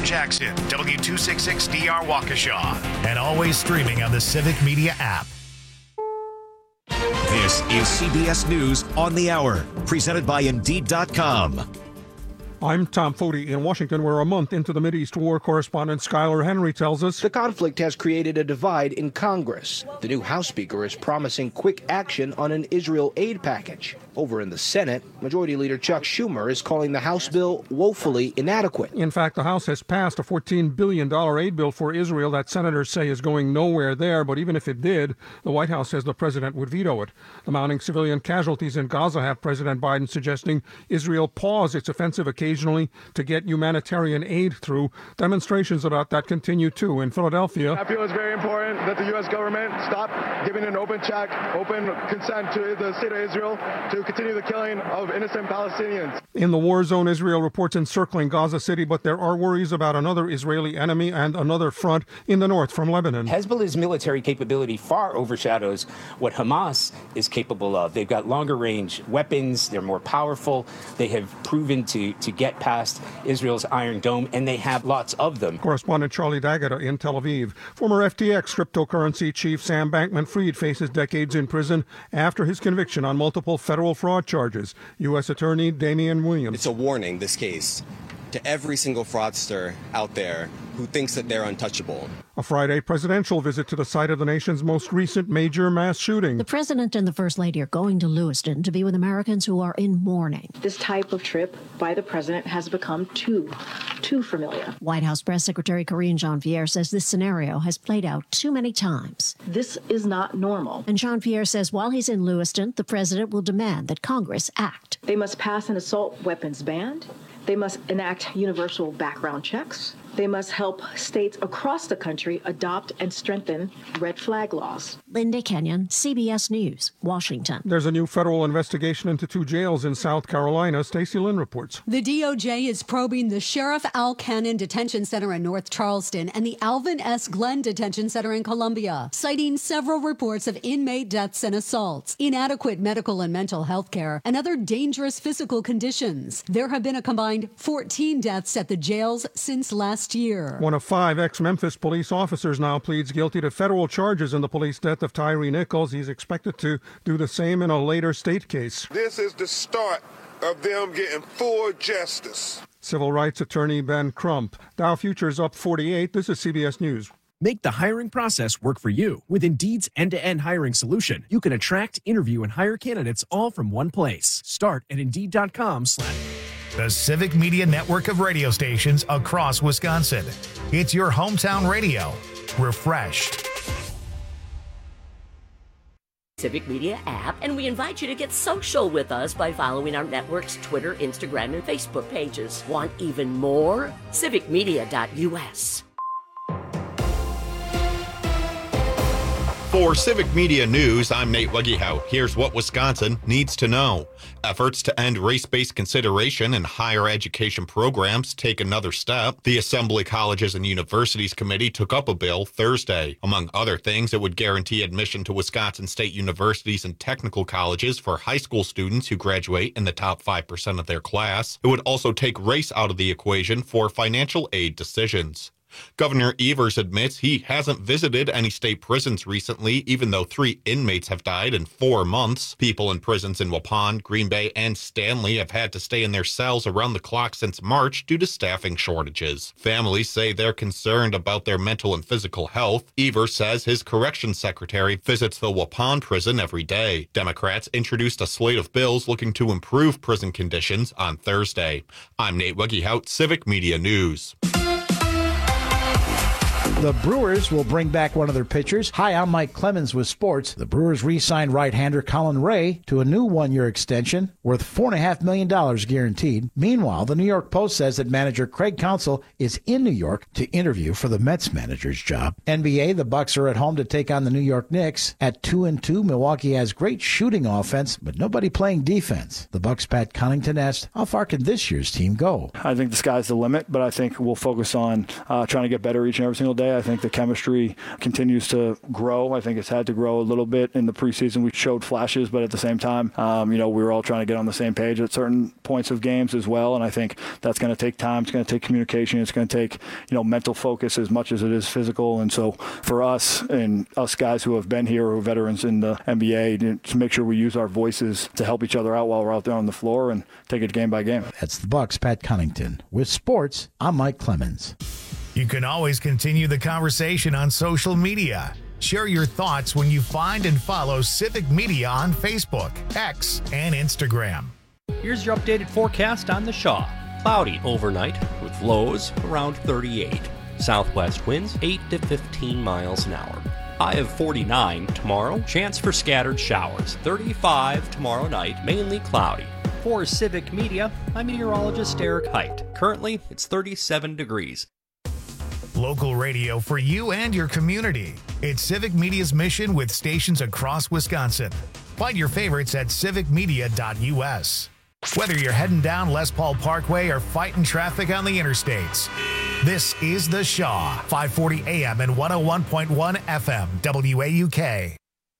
Jackson, W266DR Waukesha, and always streaming on the Civic Media app. This is CBS News on the Hour, presented by Indeed.com. I'm Tom Foti in Washington, where a month into the Mideast war, correspondent Skylar Henry tells us the conflict has created a divide in Congress. The new House Speaker is promising quick action on an Israel aid package. Over in the Senate, Majority Leader Chuck Schumer is calling the House bill woefully inadequate. In fact, the House has passed a $14 billion aid bill for Israel that senators say is going nowhere there, but even if it did, the White House says the president would veto it. The mounting civilian casualties in Gaza have President Biden suggesting Israel pause its offensive occasionally to get humanitarian aid through. Demonstrations about that continue too in Philadelphia. I feel it's very important that the U.S. government stop giving an open check, open consent to the state of Israel to continue the killing of innocent Palestinians. In the war zone, Israel reports encircling Gaza City, but there are worries about another Israeli enemy and another front in the north from Lebanon. Hezbollah's military capability far overshadows what Hamas is capable of. They've got longer range weapons. They're more powerful. They have proven to get past Israel's Iron Dome, and they have lots of them. Correspondent Charlie D'Agata in Tel Aviv. Former FTX cryptocurrency chief Sam Bankman-Fried faces decades in prison after his conviction on multiple federal fraud charges. U.S. Attorney Damian Williams. It's a warning, this case, to every single fraudster out there who thinks that they're untouchable. A Friday presidential visit to the site of the nation's most recent major mass shooting. The president and the first lady are going to Lewiston to be with Americans who are in mourning. This type of trip by the president has become too familiar. White House Press Secretary Karine Jean-Pierre says this scenario has played out too many times. This is not normal. And Jean-Pierre says while he's in Lewiston, the president will demand that Congress act. They must pass an assault weapons ban. They must enact universal background checks. They must help states across the country adopt and strengthen red flag laws. Linda Kenyon, CBS News, Washington. There's a new federal investigation into two jails in South Carolina. Stacey Lynn reports. The DOJ is probing the Sheriff Al Cannon Detention Center in North Charleston and the Alvin S. Glenn Detention Center in Columbia, citing several reports of inmate deaths and assaults, inadequate medical and mental health care, and other dangerous physical conditions. There have been a combined 14 deaths at the jails since last year. One of 5 ex-Memphis police officers now pleads guilty to federal charges in the police death of Tyree Nichols. He's expected to do the same in a later state case. This is the start of them getting full justice. Civil rights attorney Ben Crump. Dow Futures up 48. This is CBS News. Make the hiring process work for you. With Indeed's end-to-end hiring solution, you can attract, interview, and hire candidates all from one place. Start at Indeed.com/ The Civic Media network of radio stations across Wisconsin. It's your hometown radio. Refreshed. Civic Media app, and we invite you to get social with us by following our network's Twitter, Instagram, and Facebook pages. Want even more? civicmedia.us. For Civic Media News, I'm Nate Weggehout. Here's what Wisconsin needs to know. Efforts to end race-based consideration in higher education programs take another step. The Assembly Colleges and Universities Committee took up a bill Thursday. Among other things, it would guarantee admission to Wisconsin state universities and technical colleges for high school students who graduate in the top 5% of their class. It would also take race out of the equation for financial aid decisions. Governor Evers admits he hasn't visited any state prisons recently, even though 3 inmates have died in 4 months. People in prisons in Waupun, Green Bay, and Stanley have had to stay in their cells around the clock since March due to staffing shortages. Families say they're concerned about their mental and physical health. Evers says his corrections secretary visits the Waupun prison every day. Democrats introduced a slate of bills looking to improve prison conditions on Thursday. I'm Nate Weggehout, Civic Media News. The Brewers will bring back one of their pitchers. Hi, I'm Mike Clemens with sports. The Brewers re-signed right-hander Colin Ray to a new 1-year extension worth $4.5 million guaranteed. Meanwhile, the New York Post says that manager Craig Counsell is in New York to interview for the Mets manager's job. NBA, the Bucks are at home to take on the New York Knicks. At 2-2, Milwaukee has great shooting offense, but nobody playing defense. The Bucks' Pat Connaughton asked, how far can this year's team go? I think the sky's the limit, but I think we'll focus on trying to get better each and every single day. day. I think the chemistry continues to grow. I think it's had to grow a little bit in the preseason. We showed flashes, but at the same time, we were all trying to get on the same page at certain points of games as well. And I think that's going to take time. It's going to take communication. It's going to take, mental focus as much as it is physical. And so for us and us guys who have been here, who are veterans in the NBA, to make sure we use our voices to help each other out while we're out there on the floor and take it game by game. That's the Bucks' Pat Connington. With sports, I'm Mike Clemens. You can always continue the conversation on social media. Share your thoughts when you find and follow Civic Media on Facebook, X, and Instagram. Here's your updated forecast on the Shaw. Cloudy overnight with lows around 38. Southwest winds 8 to 15 miles an hour. High of 49 tomorrow. Chance for scattered showers. 35 tomorrow night, mainly cloudy. For Civic Media, I'm meteorologist Eric Height. Currently, it's 37 degrees. Local radio for you and your community. It's Civic Media's mission with stations across Wisconsin. Find your favorites at civicmedia.us. Whether you're heading down Les Paul Parkway or fighting traffic on the interstates, this is The Shaw, 540 AM and 101.1 FM, WAUK.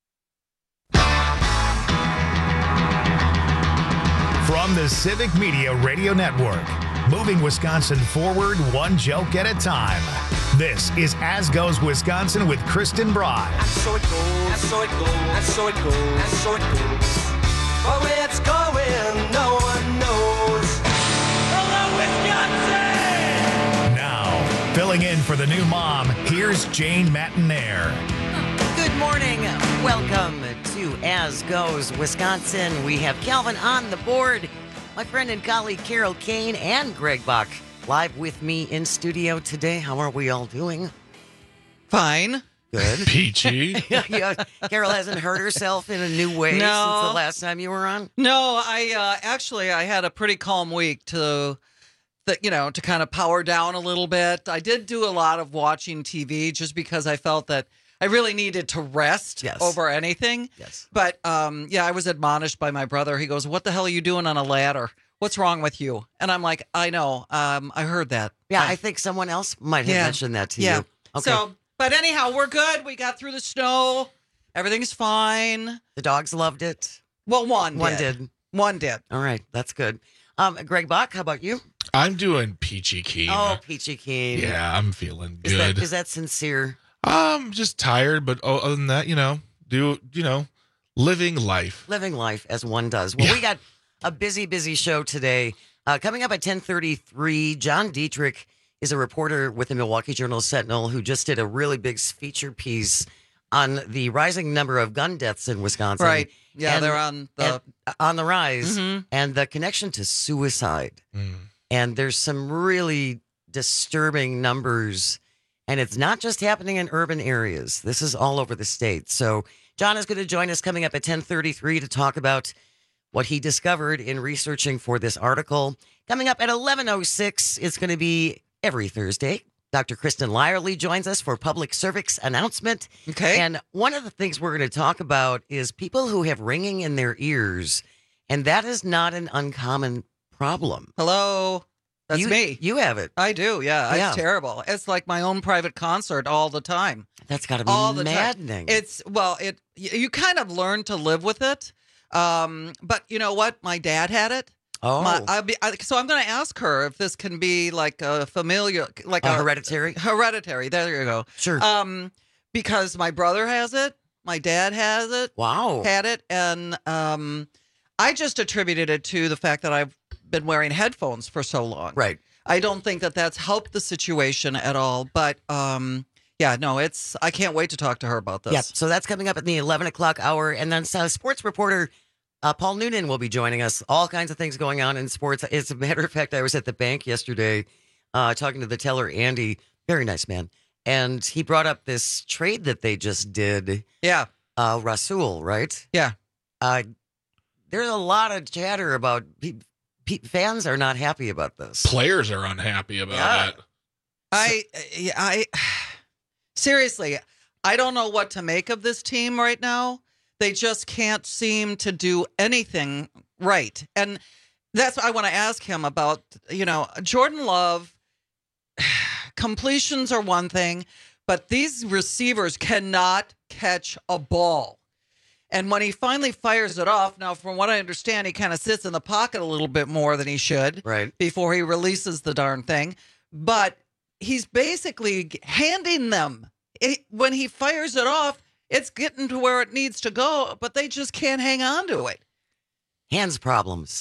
From the Civic Media Radio Network, moving Wisconsin forward one joke at a time. This is As Goes Wisconsin with Kristen Broad. And so it goes, and so it goes, and so it goes, and so it goes. But where it's going, no one knows. Hello, Wisconsin! Now, filling in for the new mom, here's Jane Matinaire. Good morning. Welcome to As Goes Wisconsin. We have Calvin on the board, my friend and colleague Carol Kane, and Greg Bach live with me in studio today. How are we all doing? Fine. Good. Peachy. Yeah, Carol hasn't hurt herself in a new way since the last time you were on? No, I had a pretty calm week to kind of power down a little bit. I did do a lot of watching TV just because I felt that I really needed to rest over anything. Yes. But, I was admonished by my brother. He goes, "What the hell are you doing on a ladder? What's wrong with you?" And I'm like, I know. I heard that. Yeah, I think someone else might have mentioned that to you. Okay. So, but anyhow, we're good. We got through the snow. Everything's fine. The dogs loved it. Well, one did. One did. All right. That's good. Greg Bach, how about you? I'm doing peachy keen. Oh, peachy keen. Yeah, I'm feeling good. Is that sincere? I'm just tired, but other than that, living life. Living life as one does. Well, we got a busy show today. Coming up at 10:33, John Dietrich is a reporter with the Milwaukee Journal-Sentinel who just did a really big feature piece on the rising number of gun deaths in Wisconsin. Right. Yeah, they're on the rise, and the connection to suicide. And there's some really disturbing numbers, and it's not just happening in urban areas. This is all over the state. So John is going to join us coming up at 10:33 to talk about what he discovered in researching for this article. Coming up at 11:06, it's going to be every Thursday. Dr. Kristen Lyerly joins us for public service announcement. Okay. And one of the things we're going to talk about is people who have ringing in their ears, and that is not an uncommon problem. Hello. That's me. You have it. I do, yeah. It's terrible. It's like my own private concert all the time. That's got to be maddening. You kind of learn to live with it. But you know what? My dad had it. Oh. So I'm going to ask her if this can be like a familial, like a hereditary. Hereditary. There you go. Sure. Because my brother has it, my dad has it. Wow. Had it, and I just attributed it to the fact that I've been wearing headphones for so long. Right. I don't think that that's helped the situation at all. But I can't wait to talk to her about this. Yep. So that's coming up at the 11 o'clock hour, and then sports reporter Paul Noonan will be joining us. All kinds of things going on in sports. As a matter of fact, I was at the bank yesterday talking to the teller, Andy. Very nice man. And he brought up this trade that they just did. Yeah. Rasul, right? Yeah. There's a lot of chatter about fans are not happy about this. Players are unhappy about it. I seriously, I don't know what to make of this team right now. They just can't seem to do anything right. And that's what I want to ask him about. Jordan Love, completions are one thing, but these receivers cannot catch a ball. And when he finally fires it off, now from what I understand, he kind of sits in the pocket a little bit more than he should before he releases the darn thing. But he's basically handing them. When he fires it off, it's getting to where it needs to go, but they just can't hang on to it. Hands problems.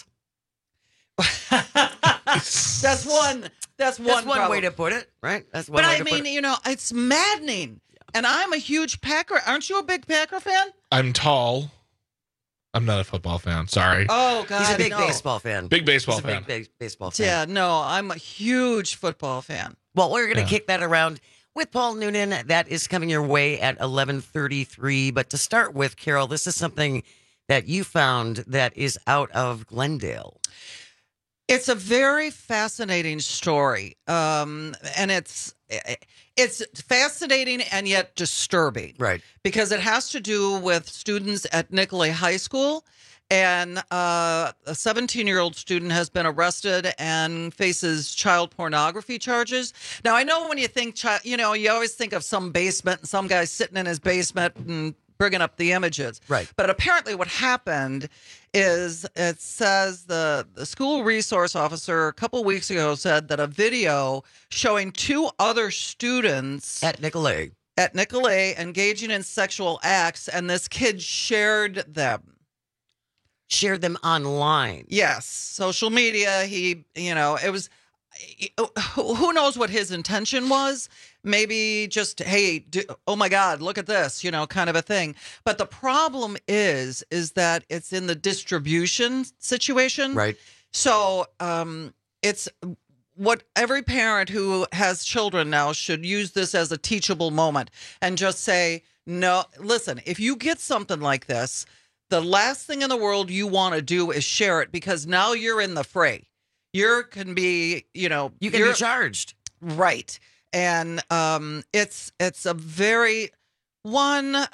That's one way to put it, right? That's one but way I to mean, put it. you know, it's maddening. And I'm a huge Packer. Aren't you a big Packer fan? I'm tall. I'm not a football fan. Sorry. Oh, God, He's a big no. baseball fan. Big baseball He's a fan. big baseball fan. Yeah, no, I'm a huge football fan. Well, we're going to kick that around with Paul Noonan. That is coming your way at 11:33. But to start with, Carol, this is something that you found that is out of Glendale. It's a very fascinating story, and it's fascinating and yet disturbing, right? Because it has to do with students at Nicolay High School, and a 17-year-old student has been arrested and faces child pornography charges. Now, I know when you think, you always think of some basement and some guy sitting in his basement and bringing up the images. Right. But apparently what happened is it says the school resource officer a couple weeks ago said that a video showing two other students at Nicolay engaging in sexual acts, and this kid shared them online. Yes. Social media. It was, who knows what his intention was? Maybe just, hey, oh my God, look at this, kind of a thing. But the problem is that it's in the distribution situation. Right. So it's what every parent who has children now should use this as a teachable moment and just say, no, listen, if you get something like this, the last thing in the world you want to do is share it, because now you're in the fray. You can be, you can be charged. Right. And it's a very I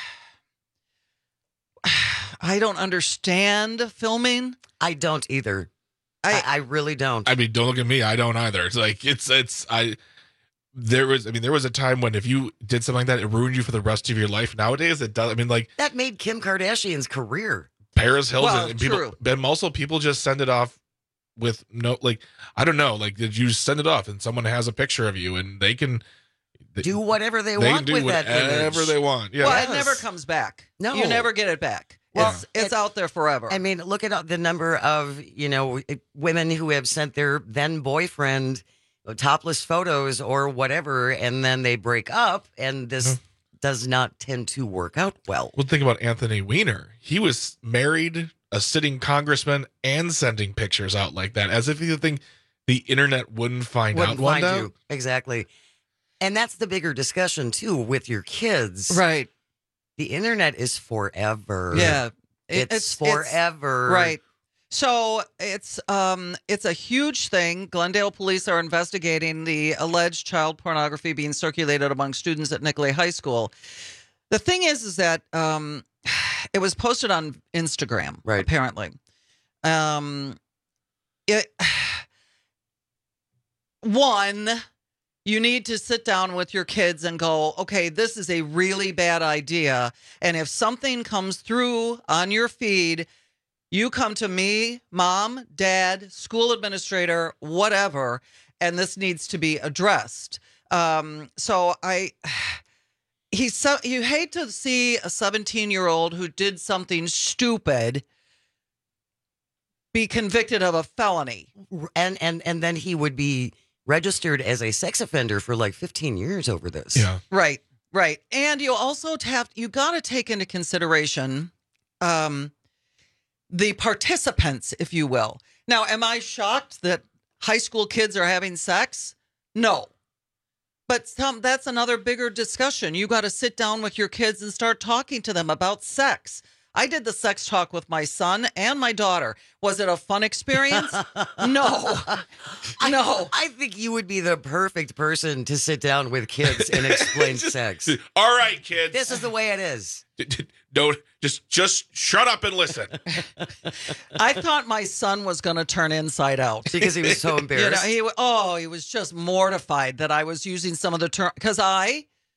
don't understand filming. I don't either. I really don't. I mean, don't look at me. I don't either. It's like there was a time when if you did something like that, it ruined you for the rest of your life. Nowadays, it does. I mean, like that made Kim Kardashian's career. Paris Hilton and people. True. But also, people just send it off with no, like, I don't know, like, did you send it off and someone has a picture of you and they can do whatever they want with that image. Whatever they want. Yeah. Well, it never comes back. No, you never get it back. Well, it's out there forever. I mean, look at the number of, women who have sent their then boyfriend topless photos or whatever, and then they break up, and this does not tend to work out well. Well, think about Anthony Weiner. He was married, a sitting congressman, and sending pictures out like that, as if you think the internet wouldn't find out. Exactly. And that's the bigger discussion, too, with your kids. Right. The internet is forever. Yeah. It's forever. Right. So it's a huge thing. Glendale police are investigating the alleged child pornography being circulated among students at Nicolay High School. The thing is that it was posted on Instagram, right? Apparently, you need to sit down with your kids and go, okay, this is a really bad idea. And if something comes through on your feed, you come to me, mom, dad, school administrator, whatever, and this needs to be addressed. You hate to see a 17-year-old who did something stupid be convicted of a felony. And then he would be registered as a sex offender for like 15 years over this. Yeah. Right. And you also you got to take into consideration the participants, if you will. Now, am I shocked that high school kids are having sex? No. But that's another bigger discussion. You got to sit down with your kids and start talking to them about sex. I did the sex talk with my son and my daughter. Was it a fun experience? No. I think you would be the perfect person to sit down with kids and explain sex. All right, kids. This is the way it is. Don't just shut up and listen. I thought my son was going to turn inside out because he was so embarrassed. He was just mortified that I was using some of the term, because I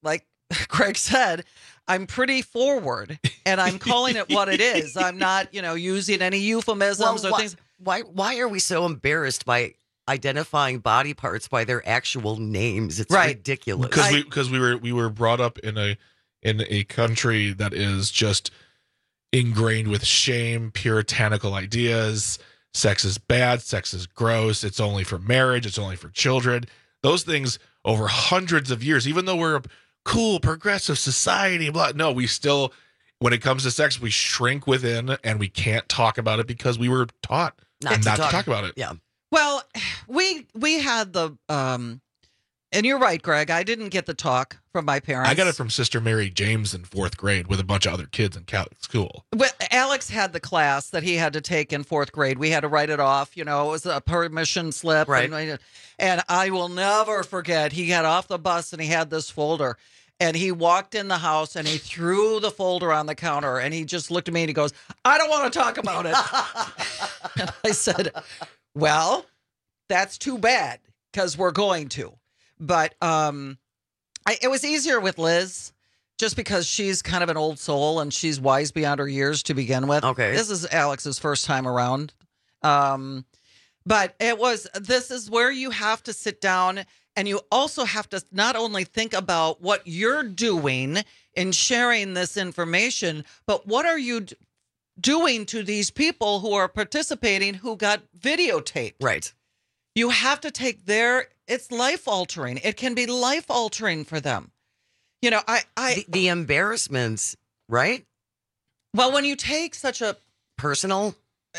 like Greg said, I'm pretty forward, and I'm calling it what it is. I'm not, using any euphemisms or things. Why are we so embarrassed by identifying body parts by their actual names? It's ridiculous. Because we were brought up in a country that is just ingrained with shame, puritanical ideas. Sex is bad. Sex is gross. It's only for marriage. It's only for children. Those things over hundreds of years, even though we're a cool, progressive society, no, we still, when it comes to sex, we shrink within and we can't talk about it because we were taught not to talk about it. Yeah. Well, we had the, and you're right, Greg, I didn't get the talk from my parents. I got it from Sister Mary James in 4th grade with a bunch of other kids in Catholic school. Well, Alex had the class that he had to take in 4th grade. We had to write it off. It was a permission slip. Right. And I will never forget, he got off the bus and he had this folder. And he walked in the house and he threw the folder on the counter. And he just looked at me and he goes, I don't want to talk about it. And I said, well, that's too bad because we're going to. But it was easier with Liz just because she's kind of an old soul and she's wise beyond her years to begin with. Okay. This is Alex's first time around. But this is where you have to sit down and you also have to not only think about what you're doing in sharing this information, but what are you doing to these people who are participating who got videotaped? Right. You have to take it's life altering. It can be life altering for them. The embarrassments, right? Well, when you take such a personal,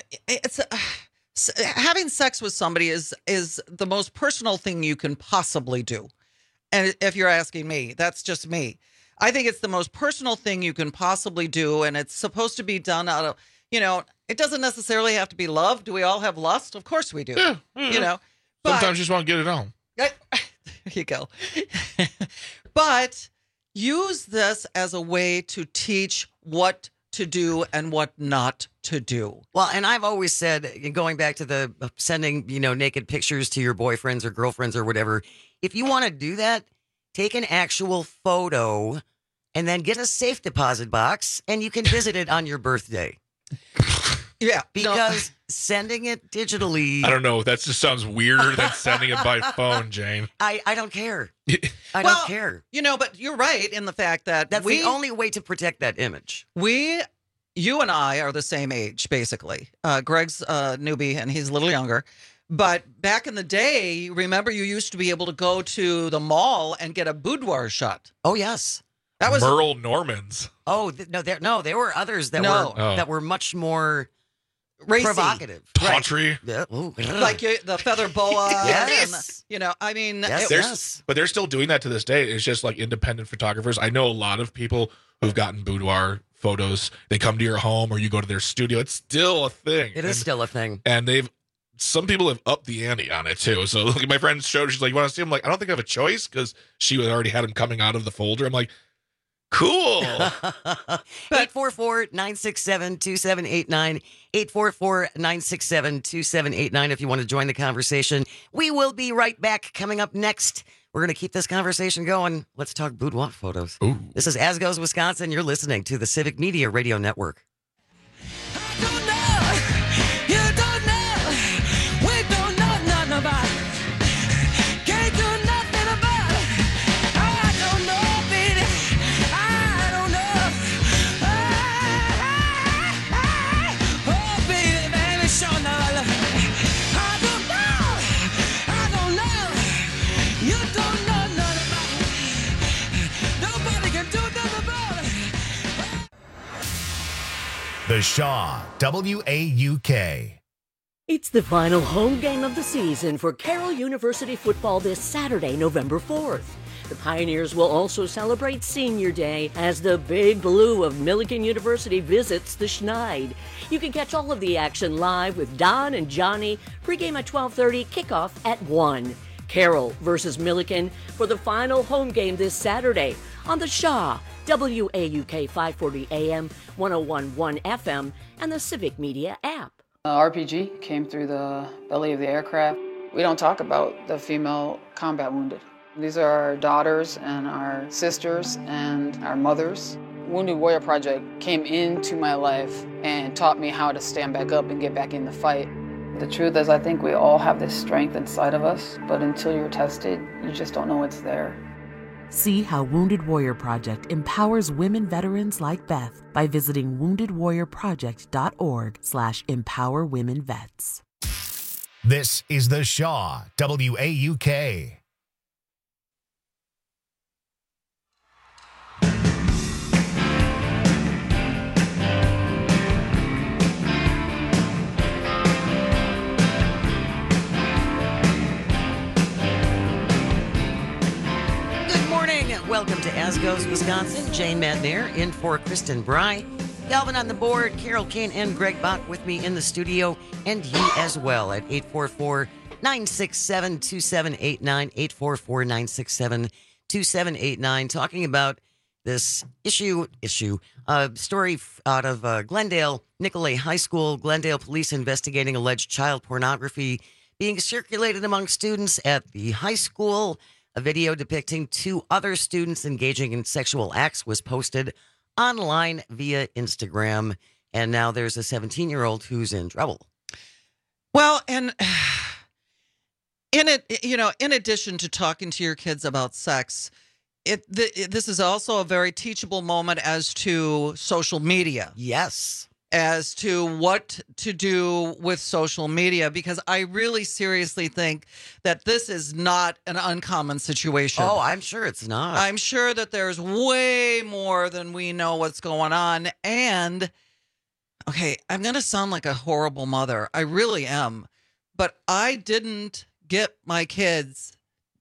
having sex with somebody is the most personal thing you can possibly do. And if you're asking me, that's just me. I think it's the most personal thing you can possibly do. And it's supposed to be done out of, it doesn't necessarily have to be love. Do we all have lust? Of course we do. Yeah. Sometimes you just want to get it on. There you go. But use this as a way to teach what to do and what not to do. Well, and I've always said, going back to the sending, naked pictures to your boyfriends or girlfriends or whatever, if you want to do that, take an actual photo and then get a safe deposit box and you can visit it on your birthday. Yeah. Because sending it digitally. I don't know. That just sounds weirder than sending it by phone, Jane. I don't care. I don't care. But you're right in the fact that that's the only way to protect that image. You and I are the same age, basically. Greg's a newbie and he's a little younger. But back in the day, remember you used to be able to go to the mall and get a boudoir shot. Oh, yes. That was Merle Normans. Oh, there were others that were much more racy, provocative, tawdry. Yeah. Like the feather boa. Yes. And, yes. But they're still doing that to this day. It's just like independent photographers. I know a lot of people who've gotten boudoir photos. They come to your home or you go to their studio. It's still a thing. It is still a thing. And some people have upped the ante on it too. So look, my friend showed, she's like, you want to see him? I'm like, I don't think I have a choice because she already had him coming out of the folder. I'm like, cool. 844-967-2789. 844-967-2789 if you want to join the conversation. We will be right back. Coming up next, we're going to keep this conversation going. Let's talk boudoir photos. Ooh. This is As Goes Wisconsin. You're listening to the Civic Media Radio Network. The Shaw, WAUK. It's the final home game of the season for Carroll University football this Saturday, November 4th. The Pioneers will also celebrate Senior Day as the Big Blue of Millikin University visits the Schneid. You can catch all of the action live with Don and Johnny, pregame at 12:30, kickoff at 1. Carroll versus Millikin for the final home game this Saturday on the Shaw, WAUK 540 AM, 101.1 FM, and the Civic Media app. RPG came through the belly of the aircraft. We don't talk about the female combat wounded. These are our daughters and our sisters and our mothers. Wounded Warrior Project came into my life and taught me how to stand back up and get back in the fight. The truth is, I think we all have this strength inside of us, but until you're tested, you just don't know it's there. See how Wounded Warrior Project empowers women veterans like Beth by visiting woundedwarriorproject.org/empowerwomenvets. This is The Shaw, WAUK. Welcome to As Goes Wisconsin. Jane Madnair in for Kristen Bry. Galvin on the board, Carol Kane and Greg Bach with me in the studio, and you as well at 844-967-2789, 844-967-2789, talking about this story out of Glendale, Nicolay High School. Glendale police investigating alleged child pornography being circulated among students at the high school. A video depicting two other students engaging in sexual acts was posted online via Instagram, and now there's a 17-year-old who's in trouble. Well, and in addition to talking to your kids about sex, this is also a very teachable moment as to social media. Yes. As to what to do with social media, because I really seriously think that this is not an uncommon situation. Oh, I'm sure it's not. I'm sure that there's way more than we know what's going on. And, okay, I'm going to sound like a horrible mother. I really am. But I didn't get my kids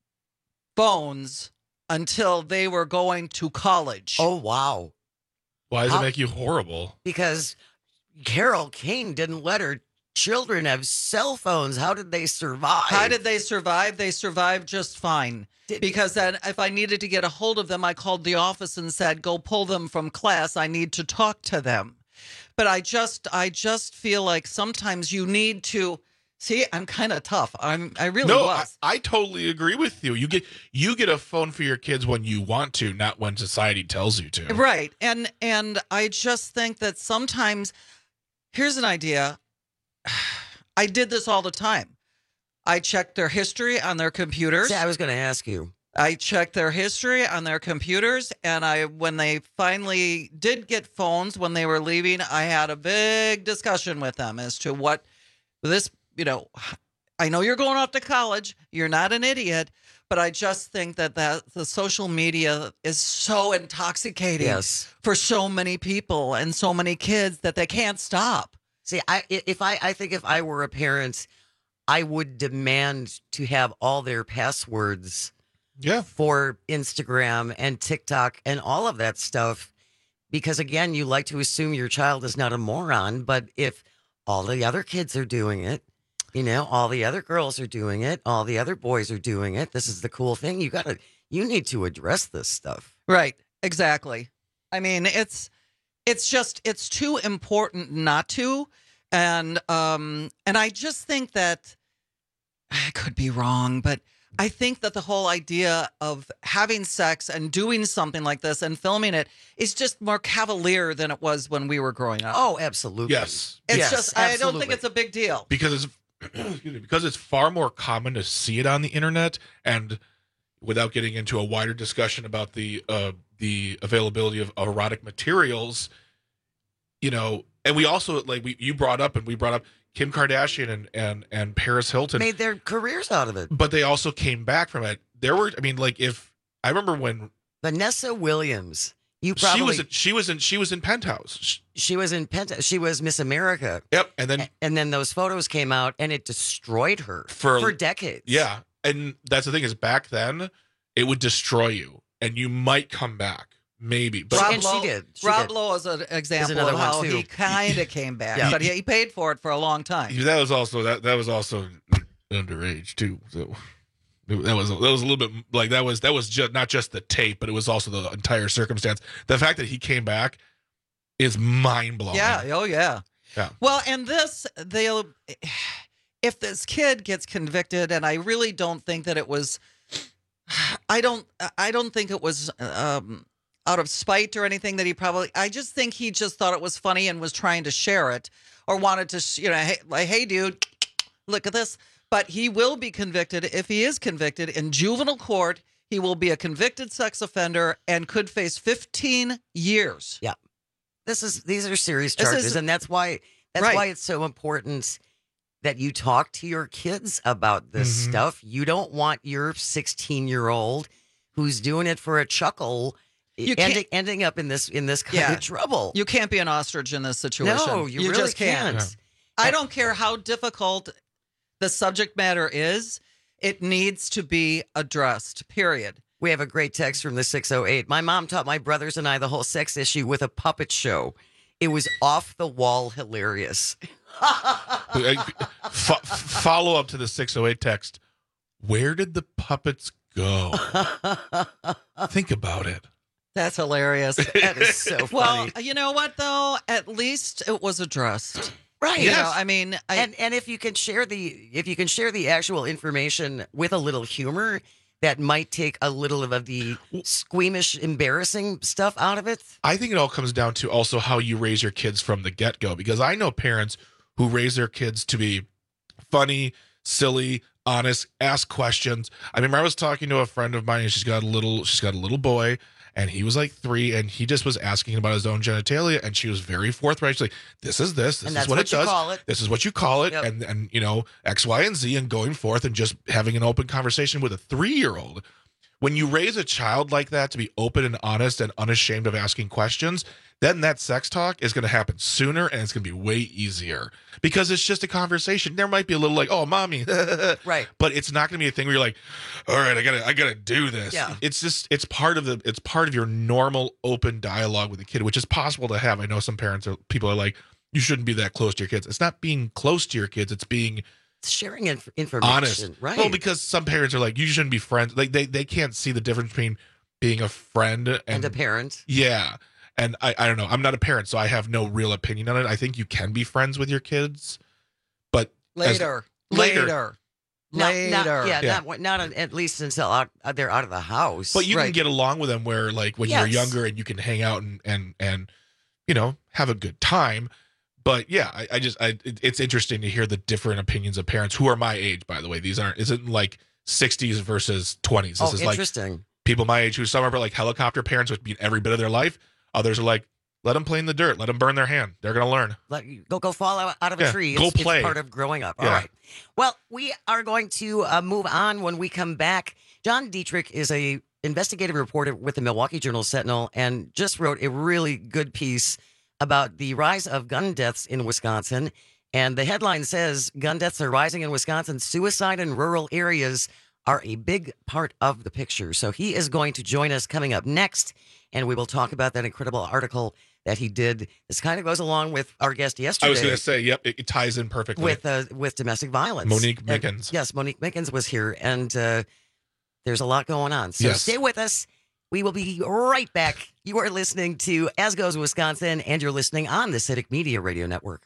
phones until they were going to college. Oh, wow. Why does it make you horrible? Because Carol Kane didn't let her children have cell phones. How did they survive? How did they survive? They survived just fine. Because then if I needed to get a hold of them, I called the office and said, go pull them from class. I need to talk to them. But I just feel like sometimes you need to see, I'm kind of tough. I really was. I totally agree with you. You get a phone for your kids when you want to, not when society tells you to. Right. And I just think that sometimes, here's an idea. I did this all the time. I checked their history on their computers. Yeah, I was going to ask you. I checked their history on their computers, and when they finally did get phones when they were leaving, I had a big discussion with them as to what this, I know you're going off to college. You're not an idiot, but I just think that the social media is so intoxicating for so many people and so many kids that they can't stop. See, I think if I were a parent, I would demand to have all their passwords for Instagram and TikTok and all of that stuff. Because again, you like to assume your child is not a moron, but if all the other kids are doing it, all the other girls are doing it, all the other boys are doing it, this is the cool thing. You need to address this stuff. Right. Exactly. I mean, it's too important not to. And I just think that I could be wrong, but I think that the whole idea of having sex and doing something like this and filming it is just more cavalier than it was when we were growing up. Oh, absolutely. Yes. It's just, absolutely. I don't think it's a big deal. Because it's far more common to see it on the internet, and without getting into a wider discussion about the availability of erotic materials, and we also we brought up Kim Kardashian and Paris Hilton made their careers out of it, but they also came back from it. If I remember when Vanessa Williams, she was in Penthouse. She was in Penthouse. She was Miss America. Yep, and then those photos came out, and it destroyed her for decades. Yeah, and that's the thing is back then it would destroy you, and you might come back. Maybe, but she did. Rob Lowe is an example of how he kind of came back, but he paid for it for a long time. That was also underage too. So that was a little bit like that was just not just the tape, but it was also the entire circumstance. The fact that he came back is mind blowing. Yeah. Oh yeah. Yeah. Well, and if this kid gets convicted, and I really don't think that it was. I don't think it was out of spite or anything that he probably. I just think he just thought it was funny and was trying to share it or wanted to, hey, dude, look at this. But he will be convicted if he is convicted in juvenile court. He will be a convicted sex offender and could face 15 years. Yeah, these are serious charges, and that's why it's so important that you talk to your kids about this stuff. You don't want your 16-year-old who's doing it for a chuckle ending up in this kind of trouble. You can't be an ostrich in this situation. No, you really just can't. Yeah. I don't care how difficult the subject matter is. It needs to be addressed, period. We have a great text from the 608. My mom taught my brothers and I the whole sex issue with a puppet show. It was off the wall hilarious. Follow up to the 608 text. Where did the puppets go? Think about it. That's hilarious. That is so funny. Well, you know what, though? At least it was addressed. Right. You know, I mean, and if you can share the actual information with a little humor, that might take a little of the squeamish, embarrassing stuff out of it. I think it all comes down to also how you raise your kids from the get-go, because I know parents who raise their kids to be funny, silly, honest, ask questions. I remember I was talking to a friend of mine, and she's got a little boy, and he was like 3, and he just was asking about his own genitalia, and she was very forthright. She's like, this is what it does. This is what you call it. Yep. And you know, X, Y, and Z, and going forth and just having an open conversation with a 3-year-old. When you raise a child like that to be open and honest and unashamed of asking questions, then that sex talk is going to happen sooner, and it's going to be way easier because it's just a conversation. There might be a little like, oh, mommy, right? But it's not going to be a thing where you're like, all right, I gotta do this. Yeah. It's part of your normal open dialogue with the kid, which is possible to have. I know some people are like, you shouldn't be that close to your kids. It's not being close to your kids. It's being sharing information, honest, right? Well, because some parents are like, you shouldn't be friends. Like they can't see the difference between being a friend and a parent. Yeah. And I don't know. I'm not a parent, so I have no real opinion on it. I think you can be friends with your kids, but later. Not at least until they're out of the house. But you can get along with them where, like, when you're younger and you can hang out and you know, have a good time. But yeah, it's interesting to hear the different opinions of parents who are my age, by the way. Isn't like 60s versus 20s. This is interesting. Like people my age who some are like helicopter parents, which mean every bit of their life. Others are like, let them play in the dirt. Let them burn their hand. They're going to learn. Go fall out of a tree. Go play. It's part of growing up. All right. Well, we are going to move on when we come back. John Dietrich is a investigative reporter with the Milwaukee Journal-Sentinel and just wrote a really good piece about the rise of gun deaths in Wisconsin. And the headline says, gun deaths are rising in Wisconsin. Suicide in rural areas are a big part of the picture. So he is going to join us coming up next, and we will talk about that incredible article that he did. This kind of goes along with our guest yesterday. I was going to say, yep, it ties in perfectly. With domestic violence. Monique Mickens. Yes, Monique Mickens was here, and there's a lot going on. So stay with us. We will be right back. You are listening to As Goes Wisconsin, and you're listening on the Civic Media Radio Network.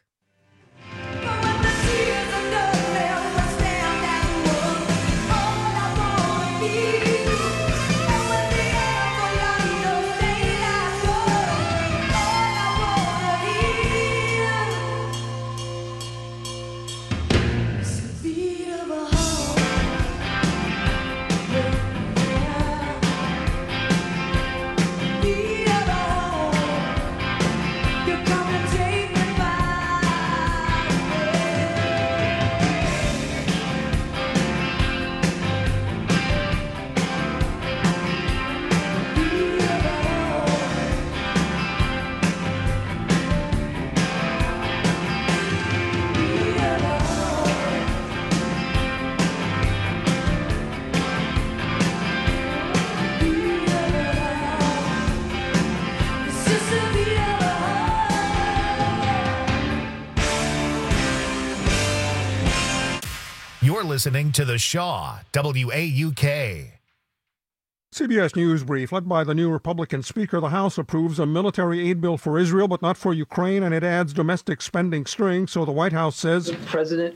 You're listening to The Shaw, WAUK. CBS News Brief, led by the new Republican Speaker. The House approves a military aid bill for Israel, but not for Ukraine, and it adds domestic spending strings. So the White House says the president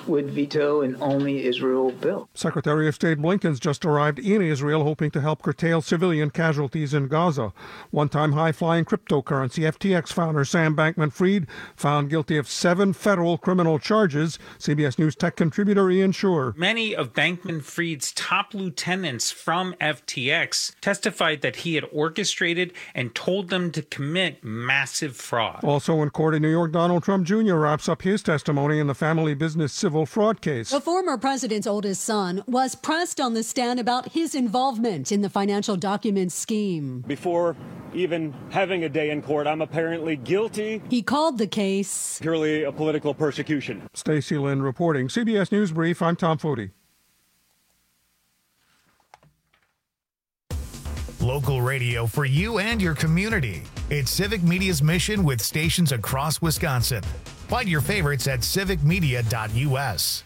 would veto an only Israel bill. Secretary of State Blinken's just arrived in Israel, hoping to help curtail civilian casualties in Gaza. One-time high-flying cryptocurrency FTX founder Sam Bankman-Fried found guilty of 7 federal criminal charges. CBS News tech contributor Ian Schur. Many of Bankman-Fried's top lieutenants from FTX testified that he had orchestrated and told them to commit massive fraud. Also in court in New York, Donald Trump Jr. wraps up his testimony in the family business civil fraud case. The former president's oldest son was pressed on the stand about his involvement in the financial documents scheme. Before even having a day in court, I'm apparently guilty. He called the case purely a political persecution. Stacey Lynn reporting. CBS News Brief, I'm Tom Foti. Local radio for you and your community. It's Civic Media's mission with stations across Wisconsin. Find your favorites at civicmedia.us.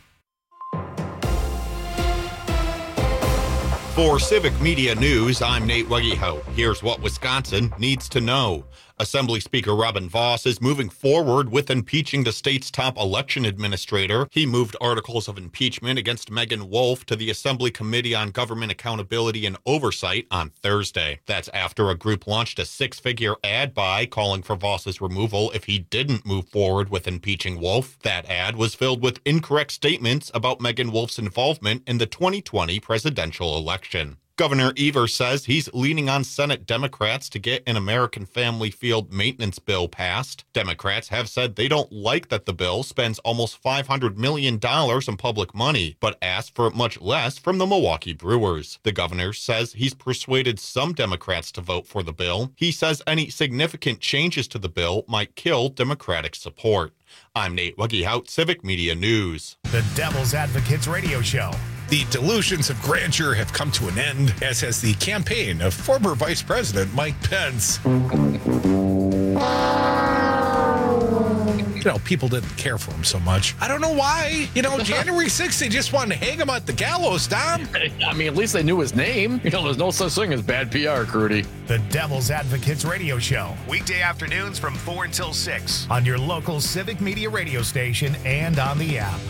For Civic Media News, I'm Nate Weggehout. Here's what Wisconsin needs to know. Assembly Speaker Robin Vos is moving forward with impeaching the state's top election administrator. He moved articles of impeachment against Megan Wolf to the Assembly Committee on Government Accountability and Oversight on Thursday. That's after a group launched a 6-figure ad buy calling for Vos's removal if he didn't move forward with impeaching Wolf. That ad was filled with incorrect statements about Megan Wolf's involvement in the 2020 presidential election. Governor Evers says he's leaning on Senate Democrats to get an American Family Field maintenance bill passed. Democrats have said they don't like that the bill spends almost $500 million in public money, but asked for much less from the Milwaukee Brewers. The governor says he's persuaded some Democrats to vote for the bill. He says any significant changes to the bill might kill Democratic support. I'm Nate Weggehout, Civic Media News. The Devil's Advocates Radio Show. The delusions of grandeur have come to an end, as has the campaign of former Vice President Mike Pence. You know, people didn't care for him so much. I don't know why. You know, January 6th, they just wanted to hang him at the gallows, Dom. I mean, at least they knew his name. You know, there's no such thing as bad PR, Crudy. The Devil's Advocates Radio Show. Weekday afternoons from 4 until 6 on your local Civic Media radio station and on the app.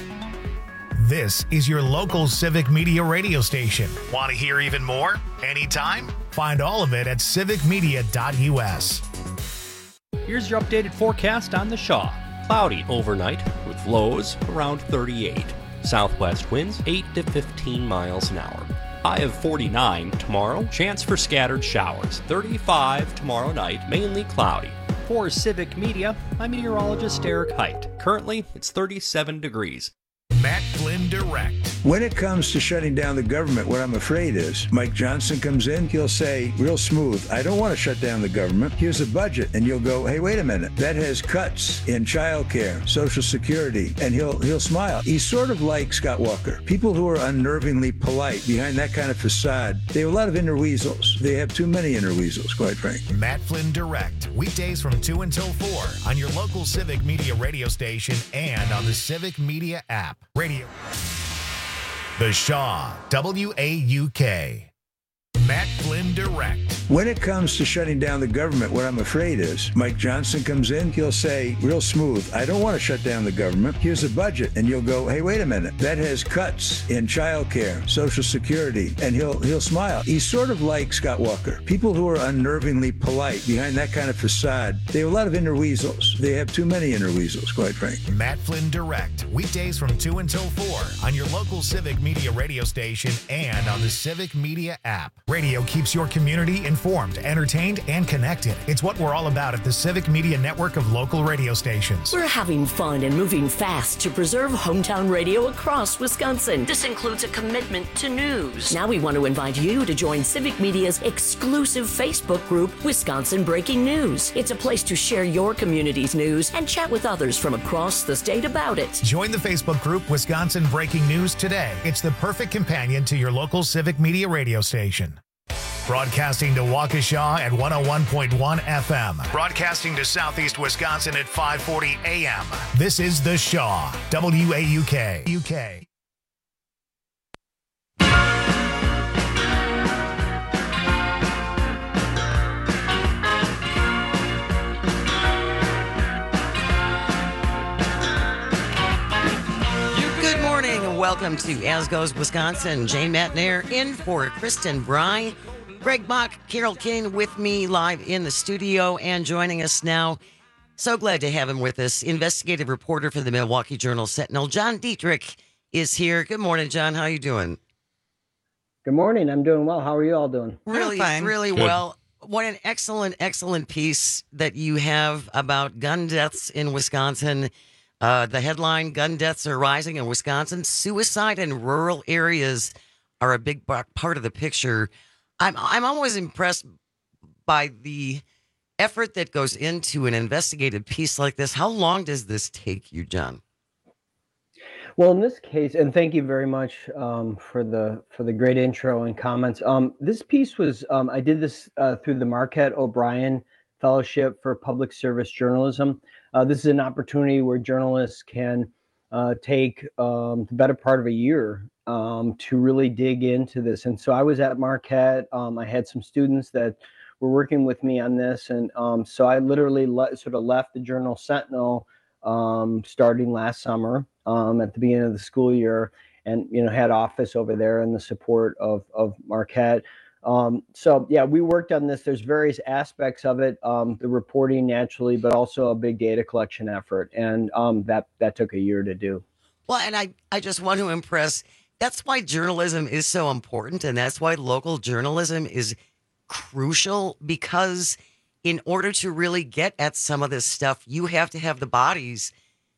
This is your local Civic Media radio station. Want to hear even more? Anytime? Find all of it at civicmedia.us. Here's your updated forecast on the Shaw. Cloudy overnight with lows around 38. Southwest winds 8 to 15 miles an hour. High of 49 tomorrow. Chance for scattered showers. 35 tomorrow night, mainly cloudy. For Civic Media, I'm meteorologist Eric Height. Currently, it's 37 degrees. Matt Flynn Direct. When it comes to shutting down the government, what I'm afraid is Mike Johnson comes in, he'll say real smooth, I don't want to shut down the government. Here's a budget. And you'll go, hey, wait a minute. That has cuts in childcare, Social Security. And he'll smile. He's sort of like Scott Walker. People who are unnervingly polite behind that kind of facade, they have a lot of inner weasels. They have too many inner weasels, quite frankly. Matt Flynn Direct. Weekdays from 2 until 4 on your local Civic Media radio station and on the Civic Media app. Radio. The Shaw, WAUK. Matt Flynn Direct. When it comes to shutting down the government, what I'm afraid is Mike Johnson comes in, he'll say real smooth, I don't want to shut down the government. Here's a budget. And you'll go, hey, wait a minute. That has cuts in childcare, Social Security. And he'll smile. He's sort of like Scott Walker. People who are unnervingly polite behind that kind of facade, they have a lot of inner weasels. They have too many inner weasels, quite frankly. Matt Flynn Direct. Weekdays from 2 until 4 on your local Civic Media radio station and on the Civic Media app. Radio keeps your community informed, entertained, and connected. It's what we're all about at the Civic Media network of local radio stations. We're having fun and moving fast to preserve hometown radio across Wisconsin. This includes a commitment to news. Now we want to invite you to join Civic Media's exclusive Facebook group, Wisconsin Breaking News. It's a place to share your community's news and chat with others from across the state about it. Join the Facebook group Wisconsin Breaking News today. It's the perfect companion to your local Civic Media radio station. Broadcasting to Waukesha at 101.1 FM. Broadcasting to Southeast Wisconsin at 540 AM. This is The Shaw, WAUK. UK. You welcome to As Goes Wisconsin. Jane Matnair in for Kristen Bry. Greg Mock, Carol King with me live in the studio, and joining us now, so glad to have him with us, investigative reporter for the Milwaukee Journal-Sentinel, John Dietrich is here. Good morning, John. How are you doing? Good morning. I'm doing well. How are you all doing? Really Good. well. What an excellent piece that you have about gun deaths in Wisconsin. The headline, gun deaths are rising in Wisconsin. Suicide in rural areas are a big part of the picture. I'm always impressed by the effort that goes into an investigative piece like this. How long does this take you, John? Well, in this case, and thank you very much for the great intro and comments. This piece was I did this through the Marquette O'Brien Fellowship for Public Service Journalism. This is an opportunity where journalists can take the better part of a year to really dig into this. And so I was at Marquette. I had some students that were working with me on this, and so I literally sort of left the Journal-Sentinel starting last summer at the beginning of the school year, and had office over there in the support of Marquette. So yeah, we worked on this. There's various aspects of it, the reporting naturally, but also a big data collection effort, and that took a year to do. Well, and I just want to impress. That's why journalism is so important, and that's why local journalism is crucial, because in order to really get at some of this stuff, you have to have the bodies